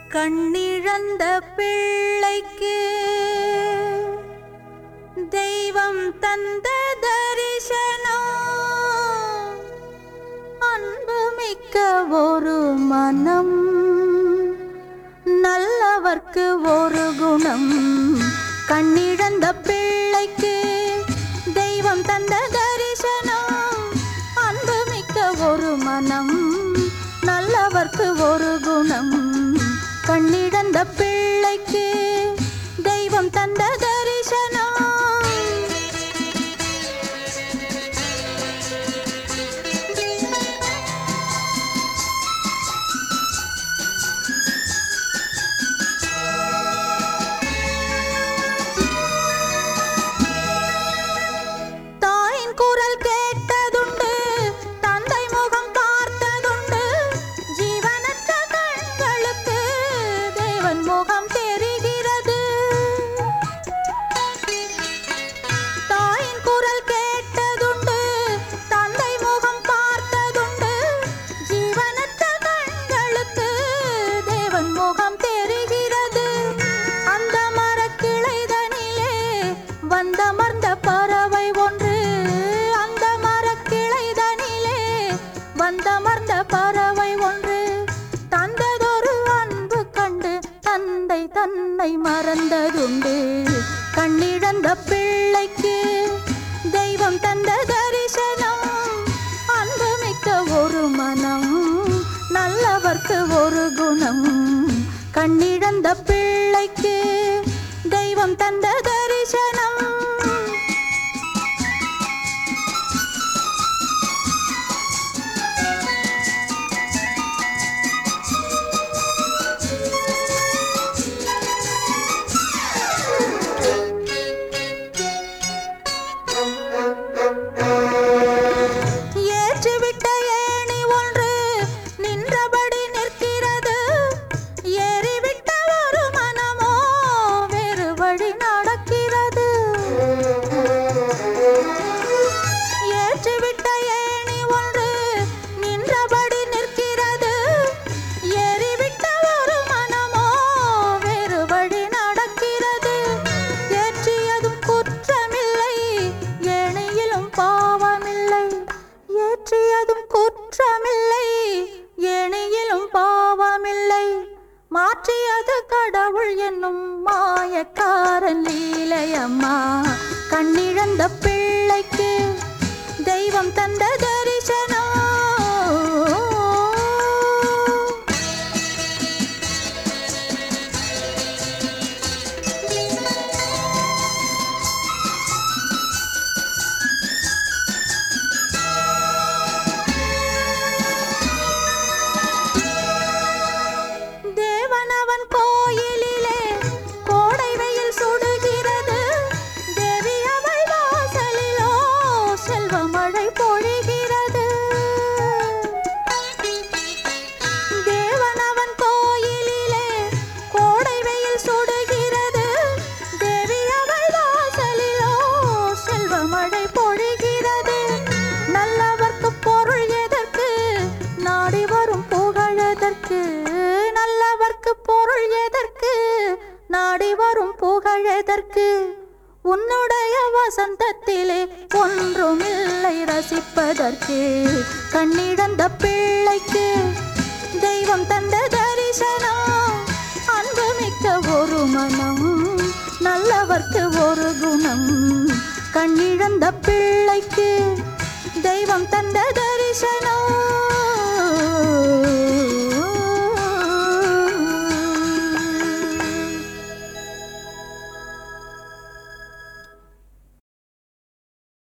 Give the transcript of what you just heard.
கண்ணிழந்த பிள்ளைக்கு தெய்வம் தந்த தரிசனம், அன்புமிக்க ஒரு மனம், நல்லவர்க்கு ஒரு குணம். கண்ணிழந்த பிள்ளைக்கு தெய்வம் தந்த தரிசனம், அன்புமிக்க ஒரு மனம், நல்லவர்க்கு ஒரு குணம். கண்ணிழந்த பிள்ளைக்கு தெய்வம் தந்த தரிசனம். தாயின் குரல் கேட்டதுண்டு, தந்தை முகம் பார்த்ததுண்டு, ஜீவனற்ற கண்களுக்கு தேவன் முகம் தெரிகிறது. தாயின் குரல் கேட்டதுண்டு, தந்தை முகம் பார்த்ததுண்டு, ஜீவனற்ற கண்களுக்கு தேவன் முகம் தெரிகிறது. அந்த மரக்கிளைதனிலே வந்தமர்ந்த பறவை ஒன்று, அந்த மரக்கிளைதனிலே வந்தமர்ந்த பறவை ஒன்று, தந்ததொரு அன்பு கண்டு தந்தை தன்னை மறந்ததுண்டு. கண்ணிழந்த பிள்ளைக்கு தெய்வம் தந்த தரிசனம், அன்புமிக்க ஒரு மனம், நல்லவர்க்கு ஒரு குணம். கண்ணிழந்த பிள்ளைக்கு தெய்வம் தந்த தரிசனம். ஏற்றிவிட்ட ஏணி ஒன்று நின்றபடி நிற்கிறது, ஏறிவிட்ட ஒரு மனமோ வேறு வழி நடக்கிறது. ஏற்றிவிட்ட ஏணி ஒன்று நின்றபடி நிற்கிறது, ஏறிவிட்ட ஒரு மனமோ வேறு வழி நடக்கிறது. ஏற்றியதும் குற்றமில்லை, ஏணியிலும் பாவமில்லை. ஏற்றியதும் குற்றமில்லை, ஏணியிலும் பாவமில்லை. மாற்றியது கடவுள் என்னும் மாயக்காரன் லீலையம்மா. கண்ணிழந்த பிள்ளைக்கு தெய்வம் தந்த தரிசனம். தேவனவன் கோயிலிலே கோடை வெயில் சுடுகிறது, தேவி அவள் வாசலிலோ செல்வமழை பொழிகிறது. தேவனவன் கோயிலிலே கோடை வெயில் சுடுகிறது, தேவி அவள் வாசலிலோ செல்வமழை பொழிகிறது. நல்லவர்க்கு பொருள் எதற்கு, நாடி வரும் புகழதற்கு, நல்லவர்க்கு பொருள் எதற்கு, நாடி வரும் புகழதற்கு. உன்னுடைய வசந்தத்திலே ஒன்றுமில்லை ரசிப்பதற்கு. கண்ணிழந்த பிள்ளைக்கு தெய்வம் தந்த தரிசனம், அன்புமிக்க ஒரு மனம், நல்லவர்க்கு ஒரு குணம். கண்ணிழந்த பிள்ளைக்கு தெய்வம் தந்த தரிசனம்.